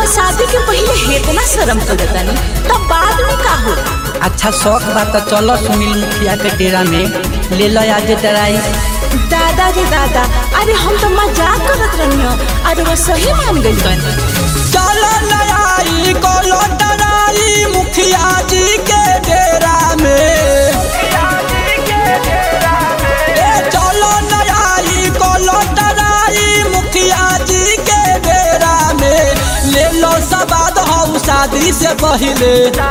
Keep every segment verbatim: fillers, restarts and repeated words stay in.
रउआ शादी के पहले हेतना शर्म करतानी तब बाद में का हो। अच्छा शौक बात चलो सुनील मुखिया के डेरा में ले लो आज डराई। दादा रे दादा, अरे हम तो मजाक करत रहियो, अरे वो सही मान गई बनी। चलो लड़ाई कोलो डराई मुखिया जी के डेरा में, चलो लड़ाई कोलो डराई मुखिया जी के डेरा में। ले लो सवाद हो शादी से पहले,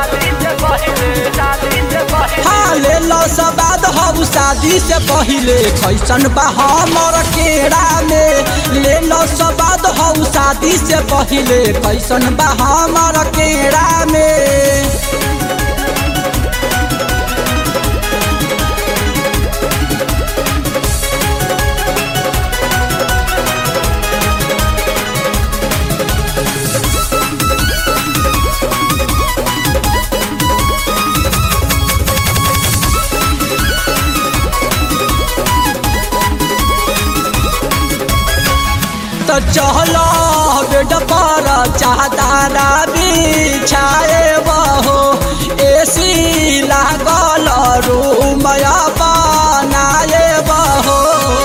हाँ ले लो सवाद हो शादी से पहले। कैसन बा हमर केरा में, ले लो सवाद हो शादी से पहले। कैसन बा हमर केरा में। तो चलो बेड पर चादरा बिछाए बहो, एसी लागल रूम बनाए बहो।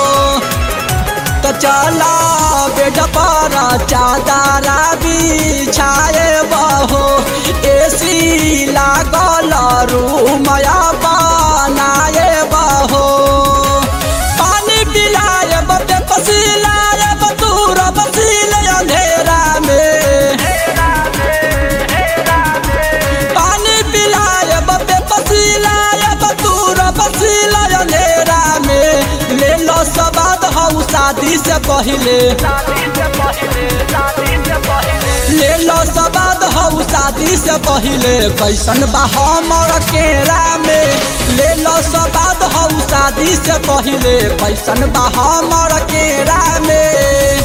तो चलो बेड पर चादरा बिछाए बहो, एसी लागल रूम बनाए बहो। पानी पिलाए बते पसीला अंधेरा में, पानी पिलाए बपे पसीलाए बतूर पसीला अंधेरा में। ले लो सवाद हो शादी से पहले, ले लो सवाद हो शादी से पहले। कैसन बा हमर केरा में, ले लो सवाद हो शादी से पहले। कैसन बा हमर केरा में।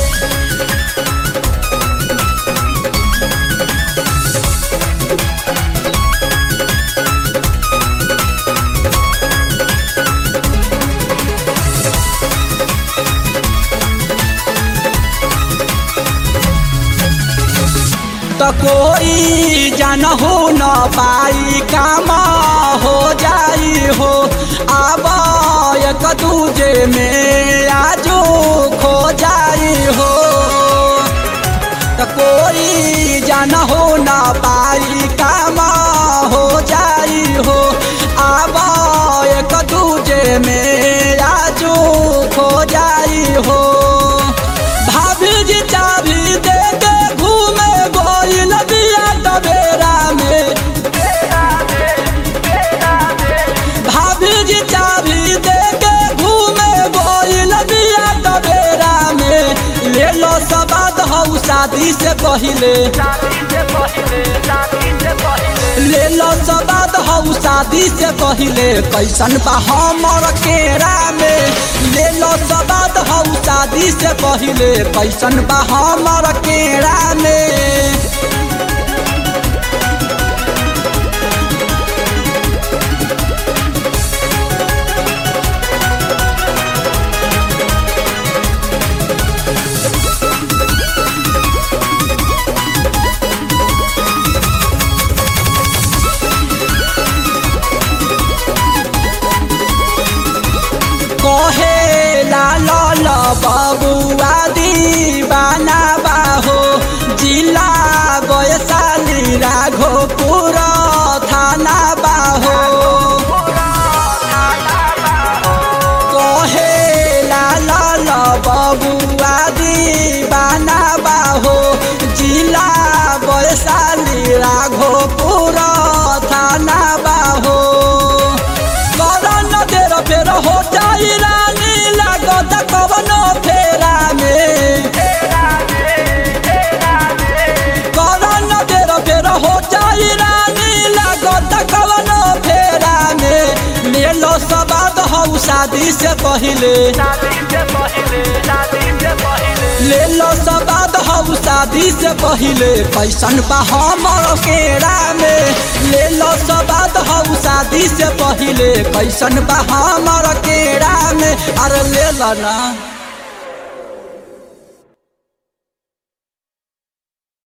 तो कोई जान हो न पाई काम हो जाई हो, अब एक दूजे में आजो खो जाई हो। तो कोई जान हो न पाई काम हो जाई हो, अब एक दूजे में आजो खो जाई हो। भाभी जी चाबी दे के घूमे गोइल दिया टबेरा में, भाभी जी चाबी दे के घूमे गोइल दिया टबेरा में। ले लो सवाद हो शादी से पहले, ले लो सवाद हो शादी से पहले। कैसन बा हमर केरा में, ले लो सवाद हो शादी से पहले। कैसन बा हमर केरा में। कहे लाल बबुआ दीवाना बाहो, जिला वैशाली राघोपुर थाना बाहो। कहे लाल बबुआ दीवाना बाहो, जिला वैशाली राघोपुर थाना बाहो। फेर हो जाई रानी लागत कवनो फेरा में, करन देर फेर हो जाई रानी लागत कवनो फेरा में। ले लो सवाद हो शादी से पहले, ले लो सवाद हो शादी से पहले। कैसन बा हमर केरा में, ले लो सवाद हो शादी से पहले। कैसन बा हमर केरा में, अरे ले लो ना।